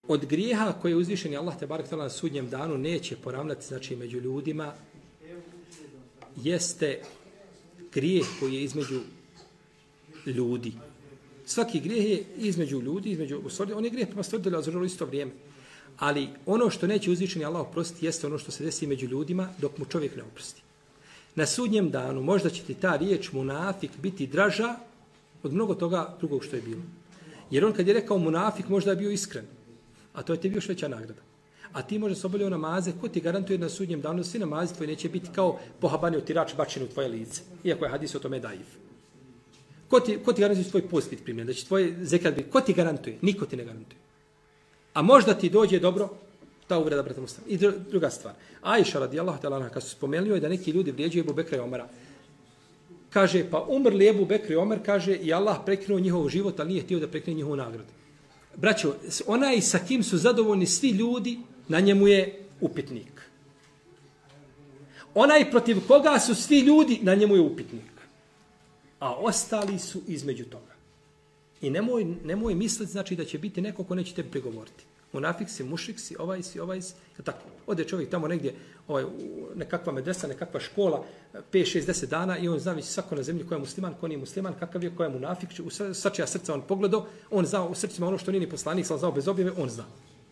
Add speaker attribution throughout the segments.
Speaker 1: Od grijeha koje je uzvišeni Allah te barek na sudnjem danu neće poravnati, znači među ljudima, jeste grijeh koji je između ljudi. Svaki grijeh je između ljudi, on je grijeh prema stvoritelju, a u isto vrijeme. Ali ono što neće uzvišeni Allah oprostiti jeste ono što se desi među ljudima dok mu čovjek ne oprosti. Na sudnjem danu možda će ti ta riječ munafik biti draža od mnogo toga drugog što je bilo. Jer on kad je rekao munafik možda je bio iskren, a to je ti bio još veća nagrada. A ti možda se oboljio namaze, ko ti garantuje na sudnjem danu da svi namazi tvoji neće biti kao pohabanio tirač bačen u tvoje lice, iako je hadis o tome daif. Ko ti garantuje tvoj post biti primljen, da će tvoj zekat biti, ko ti garantuje? Niko ti ne garantuje. A možda ti dođe dobro ta uvreda, brate muslima. I druga stvar. Ajša radijallahu ta'ala anha, kad su spomenuli da neki ljudi vrijeđaju Ebu Bekra i Omara, kaže, pa umrli Ebu Bekr i Omer, kaže, i Allah prekinuo njihov život, ali nije htio da prekine njihovu nagradu. Braćo, onaj sa kim su zadovoljni svi ljudi, na njemu je upitnik. Onaj protiv koga su svi ljudi, na njemu je upitnik. A ostali su između toga. I nemoj misliti, znači, da će biti neko ko neće tebi pregovoriti. Munafik si, mušrik si, ovaj si. Tako. Ode čovjek tamo negdje, nekakva medresa, nekakva škola, 5, 6, 10 dana i on zna već svako na zemlji ko je musliman, ko nije musliman, kakav je, ko je munafik. U srčija srca on pogledao, on zna u srcima ono što nije ni poslanik, sam znao bez objave, on zna.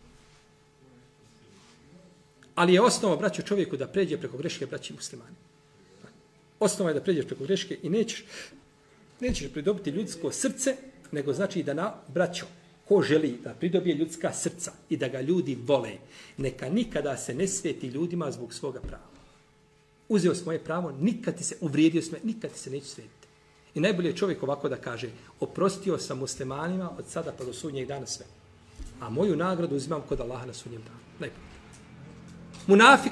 Speaker 1: Ali je osnova, braćo, čovjeku da pređe preko greške, braći muslimani. Osnova je da pređeš preko greške i nećeš pridobiti ljudsko srce, nego znači da braćo, ko želi da pridobije ljudska srca i da ga ljudi vole, neka nikada se ne sveti ljudima zbog svoga prava. Uzeo si moje pravo, nikad ti se uvrijedio sme, nikad ti se neće svetiti. I najbolje je čovjek ovako da kaže, oprostio sam muslimanima od sada pa do sudnjeg dana sve. A moju nagradu uzimam kod Allaha na sudnjem danu. Najbolje. Munafik.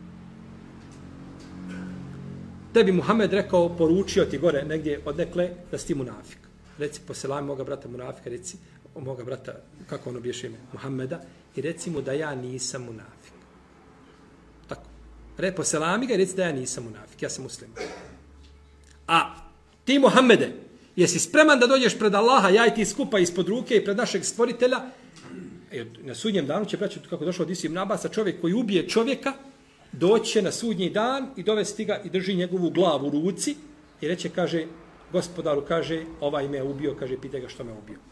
Speaker 1: Da bi Muhammed rekao, poručio ti gore negdje odnekle da si ti munafik. Reci po selami moga brata munafika, reci moga brata, kako ono bješe ime, Muhammeda, i reci mu da ja nisam munafik. Tako. Po selami ga i reci da ja nisam munafik, ja sam musliman. A ti, Muhammede, jesi spreman da dođeš pred Allaha, ja i ti skupa ispod ruke i pred našeg stvoritelja, na sudnjem danu će, braći, kako došao od Ibn Abasa, čovjek koji ubije čovjeka, doće na sudnji dan i dovesti ga i drži njegovu glavu u ruci i reće, kaže, gospodaru, kaže, ovaj me ubio, kaže, pitaj ga što me ubio.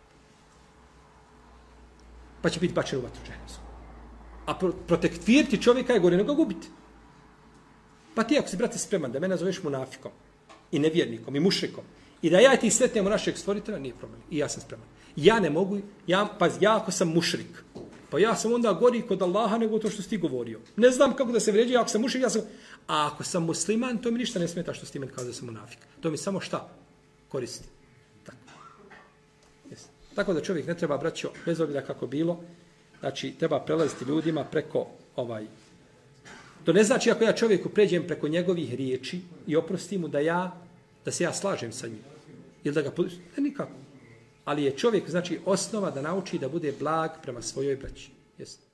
Speaker 1: Pa će biti bačen u vatru džehennamsku. A protekvirti čovjeka je gore nego gubiti. Pa ti ako si, brate, spreman da mene zoveš munafikom i nevjernikom i mušrikom i da ja ti sretnemo našeg stvoritelja, nije problem. I ja sam spreman. Ja ne mogu, ja ako sam mušrik, pa ja sam onda gori kod Allaha nego to što si ti govorio. Ne znam kako da se vređe, ako sam mušrik, a ako sam musliman, to mi ništa ne smeta što si ti meni kao da sam munafik. To mi samo šta? Koristi. Tako. Yes. Tako da čovjek ne treba, braćo, bez obzira kako bilo, znači treba prelaziti ljudima preko To ne znači ako ja čovjeku pređem preko njegovih riječi i oprostim mu da se ja slažem sa njim. Ili da ga podržim. Ne, nikako. Ali je čovjek, znači, osnova da nauči da bude blag prema svojoj braći. Jesi.